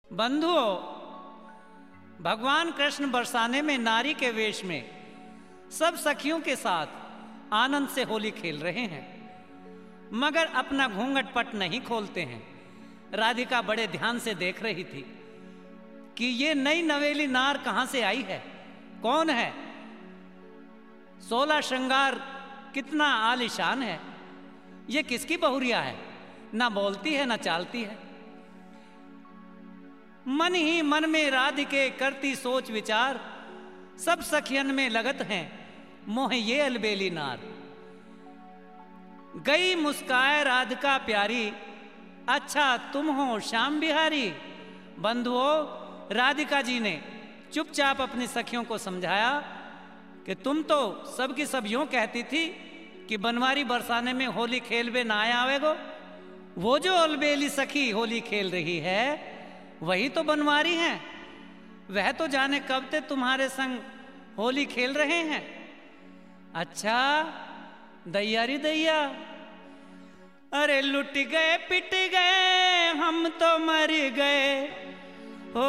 बंधुओं, भगवान कृष्ण बरसाने में नारी के वेश में सब सखियों के साथ आनंद से होली खेल रहे हैं, मगर अपना घूंघट पट नहीं खोलते हैं। राधिका बड़े ध्यान से देख रही थी कि ये नई नवेली नार कहां से आई है, कौन है, 16 श्रृंगार कितना आलीशान है, ये किसकी बहुरिया है, ना बोलती है ना चालती है। मन ही मन में राधिके करती सोच विचार, सब सखियन में लगत हैं मोह ये अलबेली नार। गई मुस्काए राधिका प्यारी, अच्छा तुम हो श्याम बिहारी। बंधुओं, राधिका जी ने चुपचाप अपनी सखियों को समझाया कि तुम तो सबकी सब यूं कहती थी कि बनवारी बरसाने में होली खेलवे ना आवेगो। वो जो अलबेली सखी होली खेल रही है वही तो बनवारी हैं, वह तो जाने कब से तुम्हारे संग होली खेल रहे हैं। अच्छा दैया री दैया, अरे लुट गए पिट गए हम तो मर गए हो,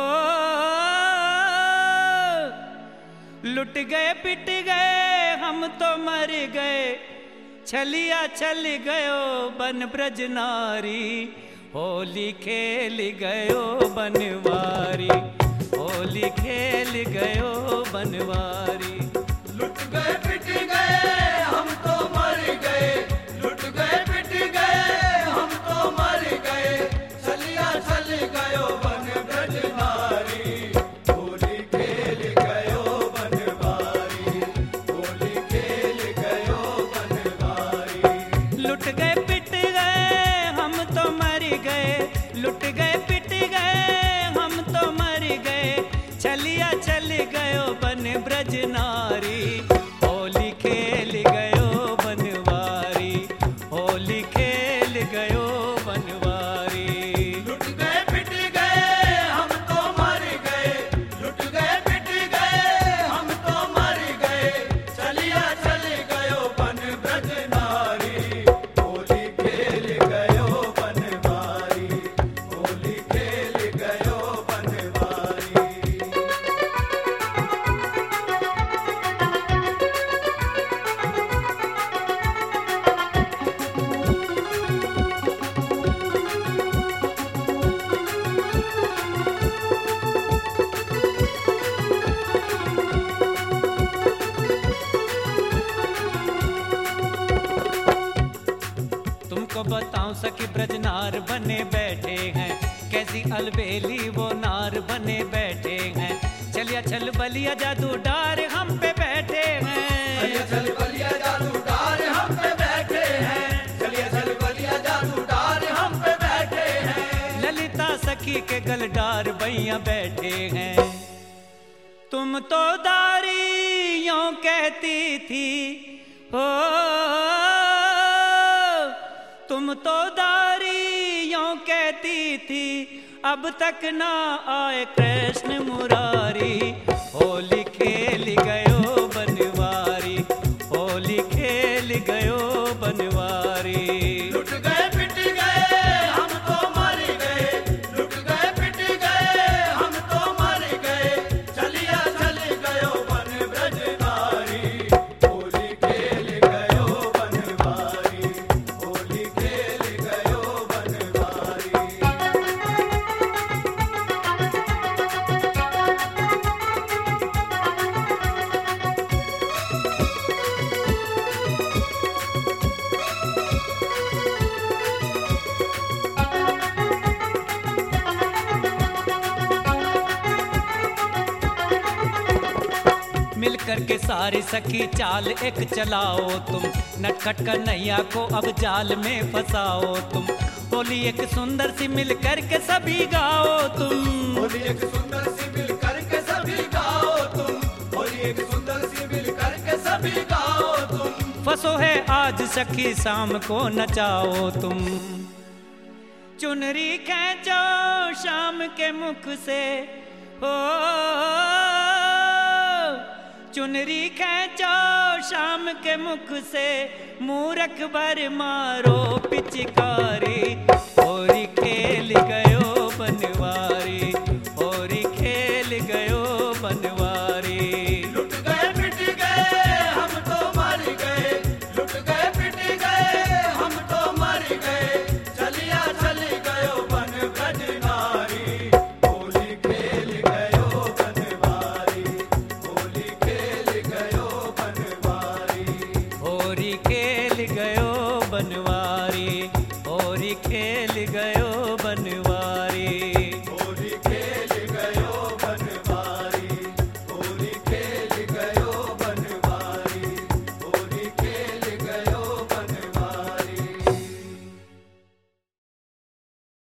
लुट गए पिट गए हम तो मर गए, छलिया चल गयो बन ब्रज नारी, होली खेल गयो बनवारी, होली खेल गयो बनवारी। लुट गए पिट गए हम तो मर गए, लुट गए पिट गए हम तो मर गए, छलिया चल गयो बन ब्रज नारी, होली खेल गयो बनवारी, होली खेल गयो बनवारी। लुट गए पिट गए हम तो मर गए, लुट गए पिट गए हम तो मर गए, छलिया चल गयो बन ब्रज नारी, होली खेल गयो बनवारी, होली खेल गयो बनवारी। लुट गए पिट गए हम तो मर गए, लुट गए पिट गए हम तो मर गए, चलिया चल गयो बन ब्रज नारी, होली खेल गयो बनवारी, होली खेल गयो बनवारी। तुमको बताऊं सखी ब्रज नार बने बैठे हैं, कैसी अलबेली वो नार बने बैठे हैं, चलिया चल बलिया जादू डार हम पे बैठे चलिया हैं। चल बलिया जादू डार हम पे बैठे हैं, चलिया चल बलिया जादू डार हम पे बैठे हैं, ललिता सखी के गल डार भैया बैठे हैं। तुम तो दारी यों कहती थी हो, तुम तो दारी यों कहती थी, अब तक ना आए कृष्ण मुरारी, होली खेल गयो बनवारी, होली खेल गयो बनवारी। लुट गए पिट गए हम तो मर गए, लुट गए पिट गए हम तो मर गए, चलिया चल गयो बन ब्रज नारी, होली खेल गयो बनवारी, होली खेल गयो बनवारी। मिलकर के सारी सखी चाल एक चलाओ तुम, नटखट कन्हैया को अब जाल में फंसाओ तुम, होली एक सुंदर सी मिलकर के सभी गाओ तुम। होली एक सुंदर सी मिल करके सभी गाओ तुम, होली एक सुंदर सी मिल करके सभी गाओ तुम, फंसो है आज सखी शाम को नचाओ तुम। चुनरी खींचो शाम के मुख से हो, चुनरी खींचो शाम के मुख से, मूरख भर मारो पिचकारी, होली खेल गए